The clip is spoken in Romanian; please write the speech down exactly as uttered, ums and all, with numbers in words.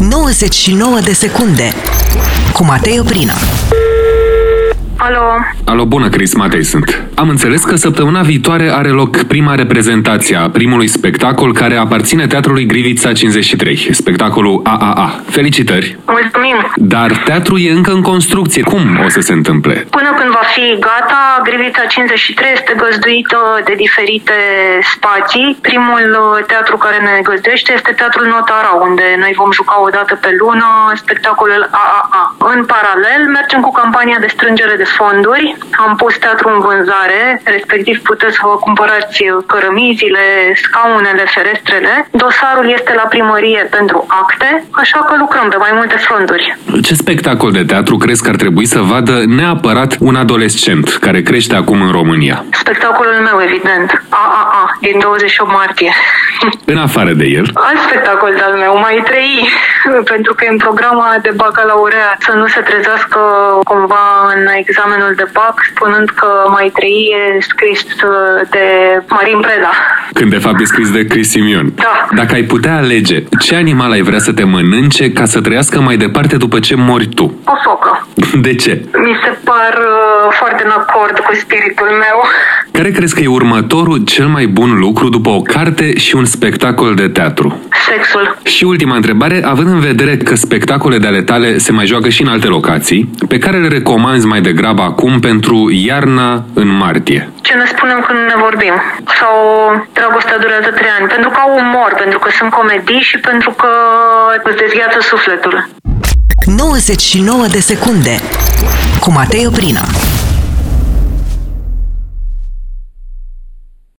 nouăzeci și nouă de secunde cu Matei Oprina. Alo. Alo, bună, Chris, Matei sunt. Am înțeles că săptămâna viitoare are loc prima reprezentație a primului spectacol care aparține Teatrului Grivița cincizeci și trei, spectacolul A A A. Felicitări! Mulțumim! Dar teatrul e încă în construcție. Cum o să se întâmple? Până când va fi gata, Grivița cincizeci și trei este găzduită de diferite spații. Primul teatru care ne găzduiește este Teatrul Notara, unde noi vom juca o dată pe lună spectacolul A A A. În paralel, mergem cu campania de strângere de fonduri. Am pus teatrul în vânzare, respectiv puteți să vă cumpărați cărămizile, scaunele, ferestrele. Dosarul este la primărie pentru acte, așa că lucrăm pe mai multe fronturi. Ce spectacol de teatru crezi că ar trebui să vadă neapărat un adolescent care crește acum în România? Spectacolul meu, evident. A A A, din douăzeci și opt martie. În afară de el? Alt spectacol de-al meu, Mai trăi, pentru că în programa de bacalaureat să nu se trezească cumva în examenul de bac, spunând că Mai trăi e scris de Marin Preda. Când de fapt e scris de Chris Simion. Da. Dacă ai putea alege, ce animal ai vrea să te mănânce ca să trăiască mai departe după ce mori tu? O focă. De ce? Mi se par uh, foarte în acord cu spiritul meu. Care crezi că e următorul cel mai bun lucru după o carte și un spectacol de teatru? Sexul. Și ultima întrebare, având în vedere că spectacole de ale tale se mai joacă și în alte locații, pe care le recomanzi mai degrabă acum pentru iarna în martie? Ce ne spunem când ne vorbim? Sau Dragostea durează trei ani? Pentru că au umor, pentru că sunt comedii și pentru că îți dezgheață sufletul. nouăzeci și nouă de secunde cu Matei Oprina.